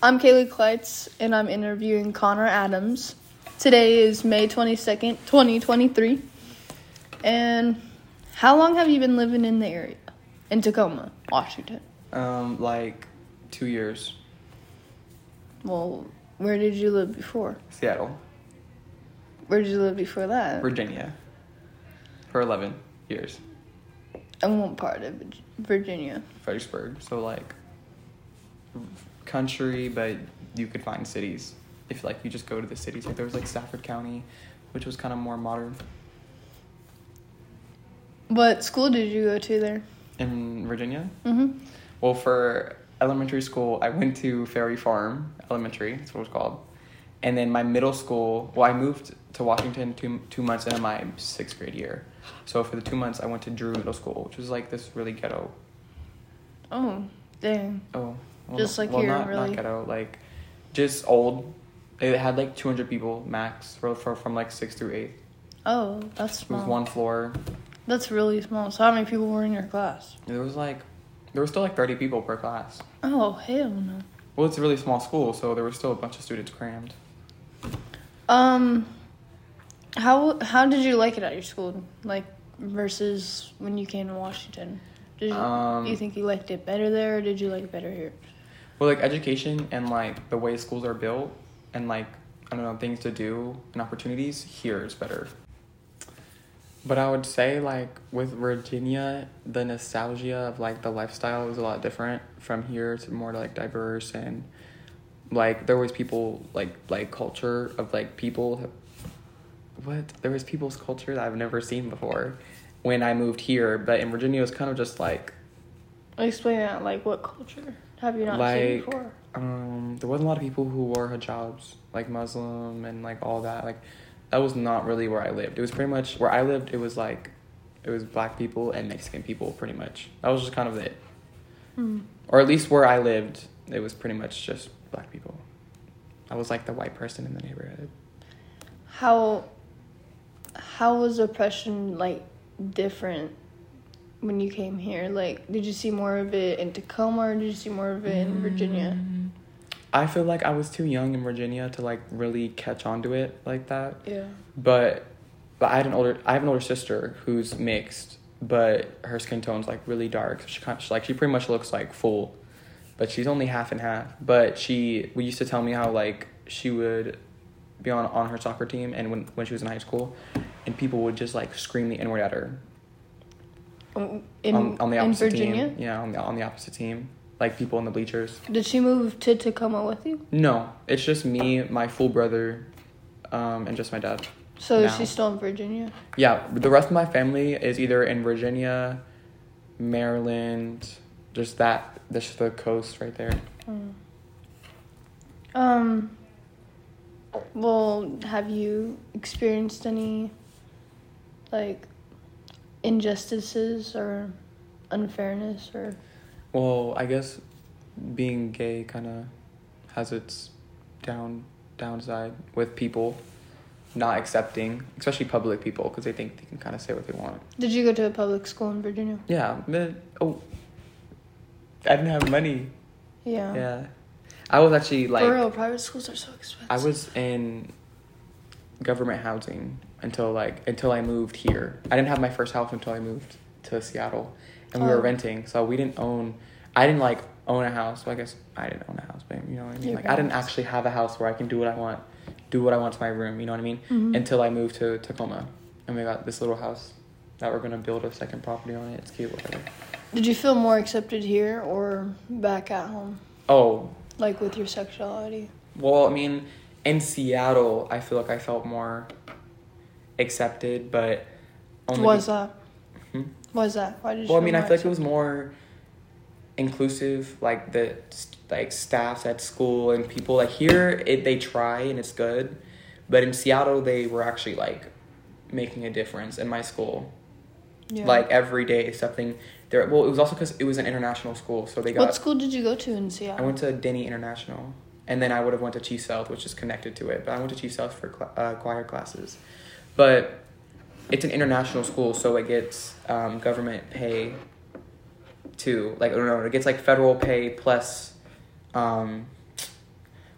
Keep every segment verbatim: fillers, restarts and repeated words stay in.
I'm Kaylee Kleitz, and I'm interviewing Connor Adams. Today is May twenty-second, twenty twenty-three. And how long have you been living in the area? In Tacoma, Washington? Um, like two years. Well, where did you live before? Seattle. Where did you live before that? Virginia. For eleven years. And what part of Virginia? Fredericksburg. So, like, country, but you could find cities. If, like, you just go to the cities. Like, there was, like, Stafford County, which was kind of more modern. What school did you go to there? In Virginia? Mm-hmm. Well, for elementary school, I went to Ferry Farm Elementary. That's what it was called. And then my middle school, well, I moved to Washington two two months into my sixth grade year. So for the two months, I went to Drew Middle School, which was like this really ghetto. Oh, dang. Oh. Well, just like well, here, not, really? not ghetto, like just old. It had like two hundred people max for, for from like sixth through eighth. Oh, that's It small. was one floor. That's really small. So how many people were in your class? There was like, there were still like thirty people per class. Oh, hell no. Well, it's a really small school, so there were still a bunch of students crammed. Um, how how did you like it at your school? Like, versus when you came to Washington? Did you, Um, do you think you liked it better there, or did you like it better here? Well, like education and like the way schools are built and like, I don't know, things to do and opportunities, here is better. But I would say like with Virginia, the nostalgia of like the lifestyle was a lot different from here. It's more like diverse and like there was people like like culture of like people. What? There was people's culture that I've never seen before when I moved here. But in Virginia, it was kind of just like. Explain that. Like, what culture have you not like, seen before? Um, there wasn't a lot of people who wore hijabs, like Muslim and like all that. Like, that was not really where I lived. It was pretty much where I lived. It was like, it was black people and Mexican people, pretty much. That was just kind of it. Mm. Or at least where I lived, it was pretty much just black people. I was like the white person in the neighborhood. How how was oppression like different when you came here? Like, did you see more of it in Tacoma or did you see more of it in Virginia? I feel like I was too young in Virginia to like really catch on to it like that. Yeah. But but I had an older I have an older sister who's mixed, but her skin tone's like really dark. So she kind of, like she pretty much looks like full, but she's only half and half. But she we used to tell me how like she would be on, on her soccer team and when when she was in high school, and people would just like scream the N-word at her. In, on, on the in opposite Virginia? team. Yeah, on the on the opposite team. Like people in the bleachers. Did she move to Tacoma with you? No, it's just me, my full brother, um, and just my dad. So now. Is she still in Virginia? Yeah, the rest of my family is either in Virginia, Maryland, just that, just the coast right there. Mm. Um. Well, have you experienced any, like, injustices or unfairness or? Well, I guess being gay kind of has its down downside with people not accepting, especially public people, because they think they can kind of say what they want. Did you go to a public school in Virginia? Yeah, but, oh, I didn't have money. Yeah. Yeah. I was actually like... For real, private schools are so expensive. I was in government housing until like, until I moved here. I didn't have my first house until I moved to Seattle. And we oh. were renting, so we didn't own... I didn't like own a house. Well, I guess I didn't own a house, but you know what I mean? Your Like, I didn't parents. actually have a house where I can do what I want. Do what I want to my room, you know what I mean? Mm-hmm. Until I moved to Tacoma. And we got this little house that we're going to build a second property on it. It's cute, whatever. Did you feel more accepted here or back at home? Oh, Like with your sexuality? well, I mean, in Seattle, I feel like I felt more accepted, but only... Was that? Hmm? Was that? Why did you Well, I feel mean, I more feel like it was more inclusive, like the like staffs at school and people. Like here, it they try and it's good, but in Seattle, they were actually like making a difference in my school. Yeah. Like every day, something there. Well, it was also because it was an international school, so they got. What school did you go to in Seattle? I went to Denny International, and then I would have went to Chief South, which is connected to it. But I went to Chief South for cl- uh, choir classes, but it's an international school, so it gets um, government pay. Too like no, no, it gets like federal pay plus, um,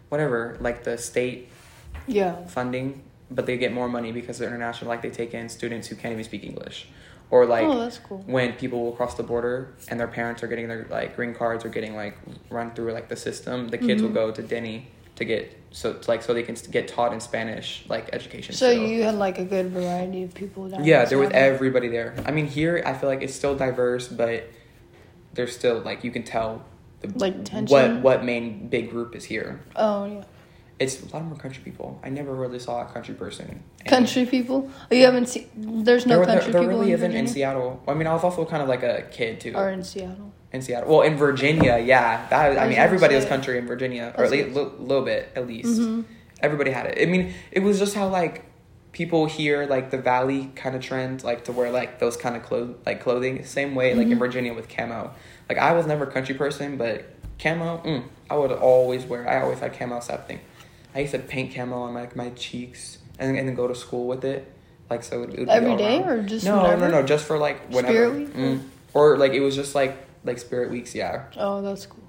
whatever, like the state Yeah. funding, but they get more money because they're international. Like they take in students who can't even speak English, or like Oh, that's cool. when people will cross the border and their parents are getting their like green cards or getting like run through like the system, the kids Mhm. will go to Denny to get so like so they can get taught in Spanish like education. So still. you had like a good variety of people down Yeah, in there was Seattle. everybody there. I mean, here I feel like it's still diverse, but there's still like you can tell the, Like tension? what what main big group is here. Oh yeah. It's a lot more country people. I never really saw a country person. And Country people? Oh, you haven't seen? There's no there, country there, there people really in isn't Virginia? in Seattle. I mean, I was also kind of like a kid too. Or in Seattle? In Seattle, well, in Virginia, yeah. That I I was mean, gonna everybody was say. country in Virginia, I or was at least a gonna- little, little bit at least. Mhm. Everybody had it. I mean, it was just how like people here, like the Valley kind of trend, like to wear like those kind of clothes, like clothing. Same way, like in Mhm. Virginia with camo. Like I was never a country person, but camo, mm, I would always wear. I always had camo something. I used to paint camo on like my cheeks and, and then go to school with it. Like so, it would be Every all day around. or just no, whenever? no, no, just for like whenever. Spirit Week? Mm. Or like it was just like like Spirit Weeks, yeah. Oh, that's cool.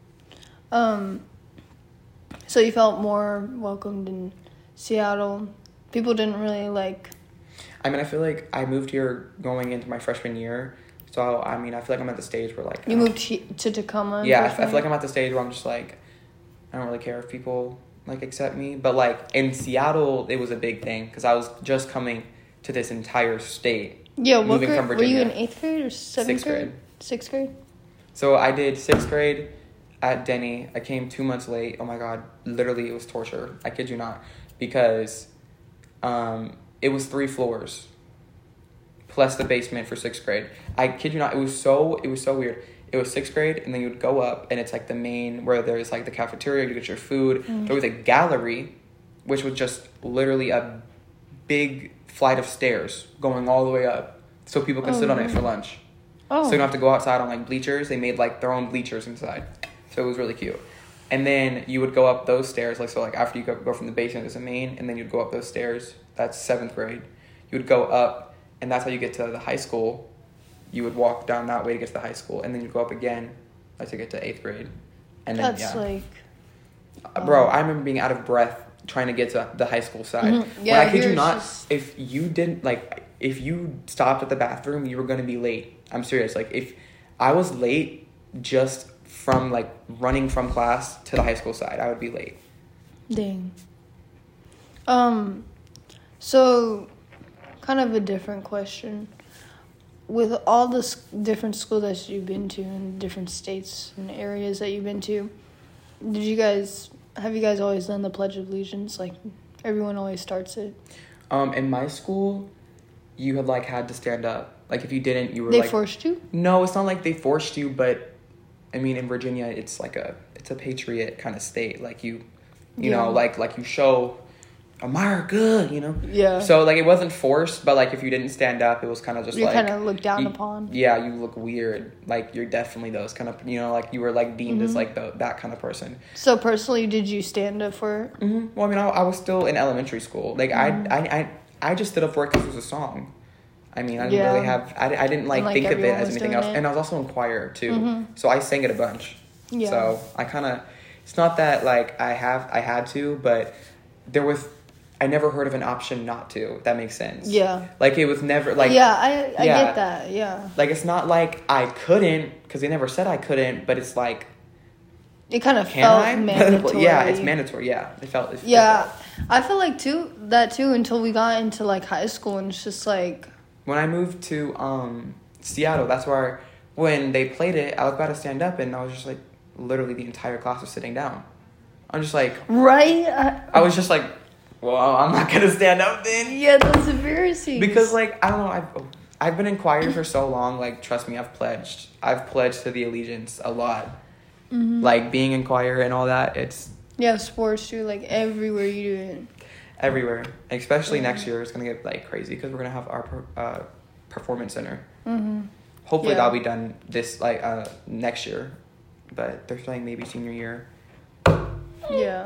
Um, so you felt more welcomed in Seattle. People didn't really like. I mean, I feel like I moved here going into my freshman year. So, I mean, I feel like I'm at the stage where, like... You I don't- moved he- to Tacoma. in Yeah, I, I freshman feel like year? I'm at the stage where I'm just, like... I don't really care if people, like, accept me. But, like, in Seattle, it was a big thing. Because I was just coming to this entire state. Yeah, what moving grade? from Were you in Virginia. eighth grade or seventh Sixth grade? grade. Sixth grade? So, I did sixth grade at Denny. I came two months late. Oh, my God. Literally, it was torture. I kid you not. Because um, it was three floors. Plus the basement for sixth grade. I kid you not, it was so it was so weird. It was sixth grade, and then you would go up, and it's like the main where there's like the cafeteria, you get your food. Mm. There was a gallery, which was just literally a big flight of stairs going all the way up, so people could Oh, sit on it nice. for lunch. Oh. So you don't have to go outside on like bleachers. They made like their own bleachers inside, so it was really cute. And then you would go up those stairs, like so, like after you go, go from the basement, there's a main, and then you'd go up those stairs. That's seventh grade. You would go up. And that's how you get to the high school. You would walk down that way to get to the high school, and then you'd go up again, like to get to eighth grade. And then That's yeah, like. Uh, bro, I remember being out of breath trying to get to the high school side. Mhm. When Yeah, I kid here you it's not, just- if you didn't like, if you stopped at the bathroom, you were gonna be late. I'm serious. Like if I was late, just from like running from class to the high school side, I would be late. Dang. Um, so, kind of a different question. With all the s- different schools that you've been to and different states and areas that you've been to, did you guys, have you guys always done the Pledge of Allegiance? Like, everyone always starts it. Um, in my school, you had like had to stand up. Like if you didn't, you were They like forced you? No, it's not like they forced you, but I mean, in Virginia, it's like a it's a patriot kind of state. Like you, you Yeah. know, like like you show America, you know. Yeah. So like it wasn't forced, but like if you didn't stand up, it was kind of just You're like kind of looked down you- upon. Yeah, you look weird. Like you're definitely those kind of you know like you were like deemed as Mhm. like the, that kind of person. So, personally, did you stand up for it? hmm Well, I mean, I, I was still in elementary school. Like Mhm. I, I I I just stood up for it because it was a song. I mean, I didn't Yeah. really have. I, I didn't like, And, like, think of it everyone as was anything doing else. it. And I was also in choir too, Mhm. so I sang it a bunch. Yeah. So I kind of. It's not that like I have I had to, but there was. I never heard of an option not to. If that makes sense. Yeah. Like it was never like. yeah, I, I yeah. get that. Yeah. Like it's not like I couldn't because they never said I couldn't, but it's like It kind of can felt I? mandatory. yeah, it's mandatory. Yeah, it felt. It, Yeah, it felt. I feel like too that too until we got into like high school and it's just like When I moved to um, Seattle, that's where when they played it, I was about to stand up, and I was just like, literally the entire class was sitting down. I'm just like, right. I, I was just like, well, I'm not gonna stand up then, yeah, that's embarrassing. because like I don't know, I've I've been in choir for so long. Like, trust me, I've pledged, I've pledged to the allegiance a lot. Mhm. Like being in choir and all that, it's yeah, sports too. Like everywhere you do it. everywhere. Especially Yeah. next year, it's gonna get like crazy because we're gonna have our per- uh, performance center. Mm-hmm. Hopefully Yeah. that'll be done this like uh next year, but they're saying maybe senior year. Yeah.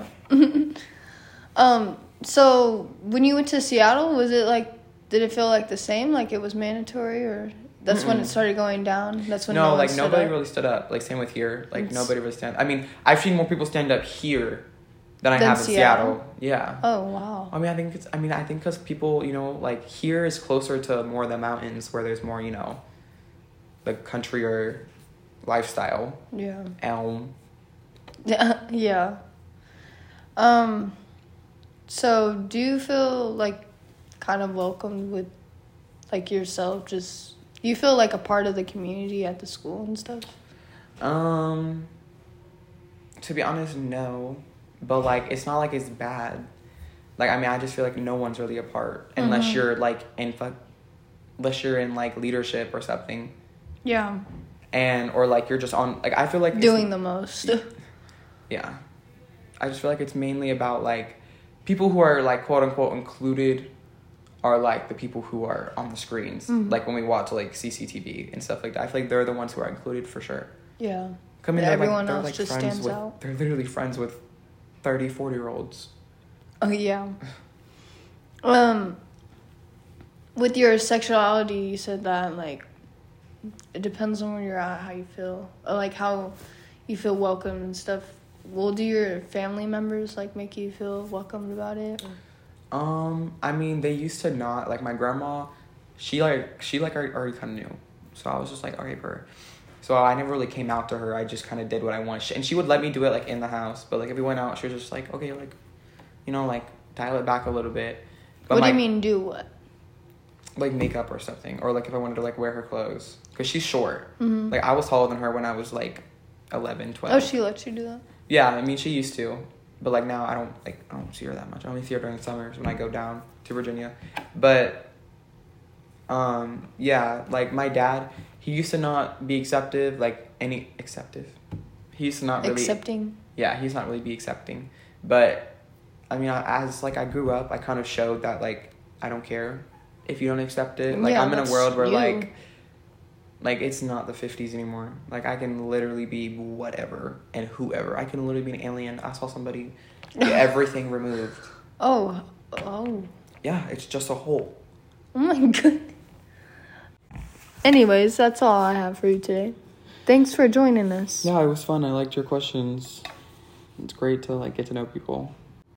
um. So when you went to Seattle, was it like? Did it feel like the same? Like it was mandatory, or that's when Mm-mm. it started going down? That's when no, one like stood nobody up? really stood up. Like same with here. Like It's- nobody really stand. I mean, I've seen more people stand up here than I Than have in Seattle? Seattle. Yeah. Oh, wow. I mean, I think it's. I mean, I think because people, you know, like here is closer to more of the mountains where there's more, you know, the country or lifestyle. Yeah. Elm. Yeah. Yeah. Um. So, do you feel like kind of welcomed with, like, yourself? Just you feel like a part of the community at the school and stuff? Um. To be honest, no, but like it's not like it's bad. Like, I mean, I just feel like no one's really a part unless Mhm. you're like in, fu- unless you're in like leadership or something, Yeah. and or like you're just on. Like, I feel like it's- Doing the most. Yeah, I just feel like it's mainly about like people who are like quote unquote included are like the people who are on the screens. Mhm. Like when we watch like C C T V and stuff like that. I feel like they're the ones who are included for sure. Yeah. Come in, Yeah, they're, everyone like, they're else like just friends stands with, out. They're literally friends with thirty, forty year olds. Oh, yeah. Um, with your sexuality, you said that, like, it depends on where you're at, how you feel. Or, like, how you feel welcome and stuff. Well, do your family members, like, make you feel welcomed about it? Or? Um, I mean, they used to not, like, my grandma, she, like, she, like, already, already kind of knew. So I was just like, okay, for her. So I never really came out to her. I just kind of did what I wanted. She, and she would let me do it, like, in the house. But, like, if we went out, she was just like, okay, like, you know, like, dial it back a little bit. But What my, do you mean, do what? Like, makeup or something. Or, like, if I wanted to, like, wear her clothes. Because she's short. Mm-hmm. Like, I was taller than her when I was, like, eleven, twelve. Oh, she lets you do that? Yeah, I mean, she used to. But, like, now I don't, like, I don't see her that much. I only see her during the summers when I go down to Virginia. But, um, yeah, like, my dad, he used to not be acceptive, like, any, acceptive. He used to not really. Accepting? Yeah, he's not really be accepting. But, I mean, I, as, like, I grew up, I kind of showed that, like, I don't care if you don't accept it. Like, Yeah, I'm in a that's world where, you. like, like, it's not the fifties anymore. Like, I can literally be whatever and whoever. I can literally be an alien. I saw somebody get everything removed. Oh. Oh. Yeah, it's just a hole. Oh, my God. Anyways, that's all I have for you today. Thanks for joining us. Yeah, it was fun. I liked your questions. It's great to, like, get to know people.